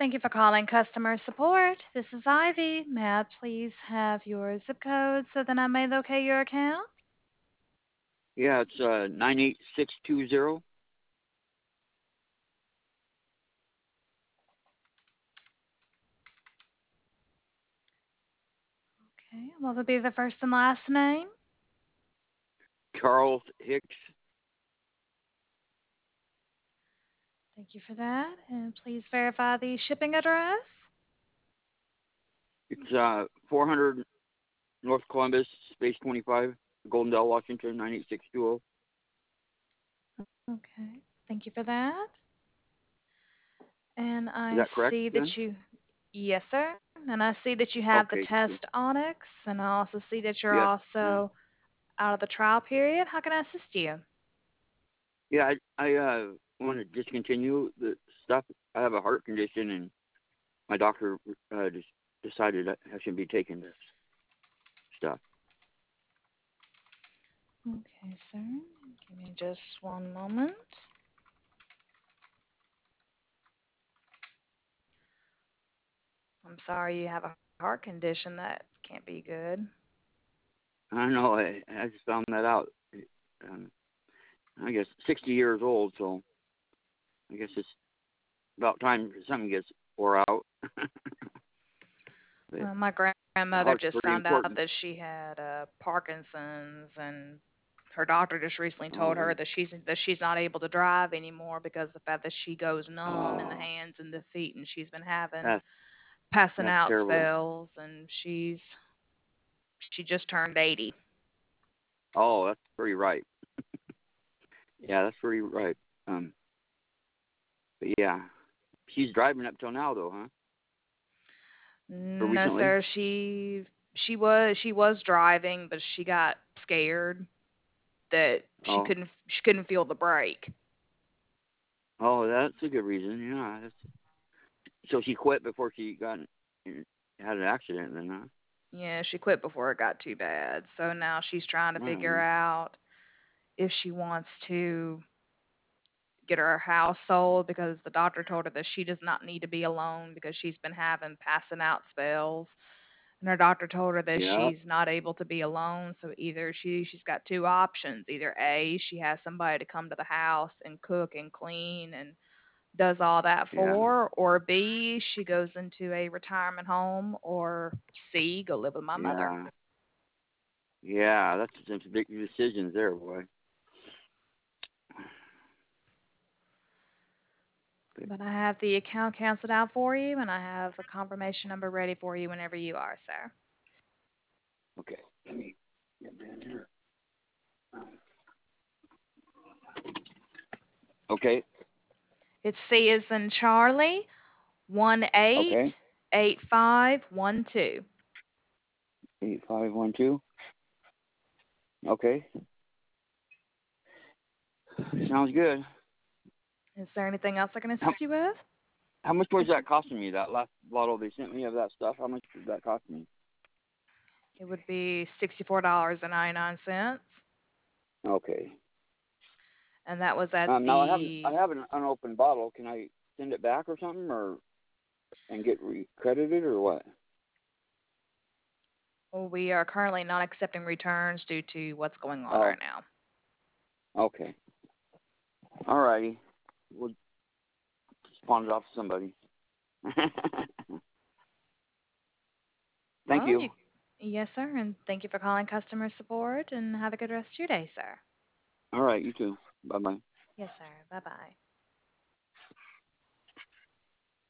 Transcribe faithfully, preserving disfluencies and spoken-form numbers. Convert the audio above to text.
Thank you for calling customer support. This is Ivy. May I please have your zip code so that I may locate your account? Yeah, it's uh nine eight six two zero. Okay. What would be the first and last name? Charles Hicks. Thank you for that. And please verify the shipping address. It's uh four hundred North Columbus, Space twenty-five, Goldendale, Washington, nine eight six two zero. Okay. Thank you for that. And Is I that correct see then? that you, yes, sir. And I see that you have the Okay. test Onyx, and I also see that you're Yes. Yeah. also out of the trial period. How can I assist you? Yeah, I I uh want to discontinue the stuff. I have a heart condition, and my doctor uh, just decided that I shouldn't be taking this stuff. Okay, sir. Give me just one moment. I'm sorry you have a heart condition. That can't be good. I know. I I just found that out. Um, I guess sixty years old, so I guess it's about time something gets wore out. But Uh, my the grandmother heart's just pretty found out important. that she had uh, Parkinson's, and her doctor just recently Oh, told her that she's that she's not able to drive anymore because of the fact that she goes numb in the oh, hands and the feet, and she's been having that's passing that's out terrible. spells, and she's she just turned eighty. Oh, that's pretty right. Yeah, that's pretty right. Um, but yeah, she's driving up till now, though, huh? Or No, recently? sir, she she was she was driving, but she got scared that she Oh, couldn't she couldn't feel the brake. oh, that's a good reason. Yeah, that's, so she quit before she got in, had an accident, then, huh? Yeah, she quit before it got too bad. So now she's trying to figure Well, out if she wants to get her house sold because the doctor told her that she does not need to be alone because she's been having passing out spells. And her doctor told her that yeah, she's not able to be alone. So either she she's got two options. Either A, she has somebody to come to the house and cook and clean and does all that yeah, for, or B, she goes into a retirement home, or C, go live with my mother. yeah, yeah. That's some big decisions there, boy. But, But I have the account canceled out for you, and I have a confirmation number ready for you whenever you are, sir. okay, let me get in here. Okay, It's C as in Charlie, one okay. eight eight five one two. Eight five one two. Okay, sounds good. Is there anything else I can How, assist you with? how much was Yes, sir. that costing me? That last bottle they sent me of that stuff. How much did that cost me? It would be sixty-four dollars and ninety-nine cents, Okay. and that was at Um. Now I have I the. have an unopened bottle. Can I send it back or something, or and get recredited or what? Well, we are currently not accepting returns due to what's going on Oh. right now. Okay. All righty. We'll just pawn it off to somebody. Thank Well, you. you. Yes, sir, and thank you for calling customer support, and have a good rest of your day, sir. All right. You too. Bye bye. Yes, sir. Bye bye.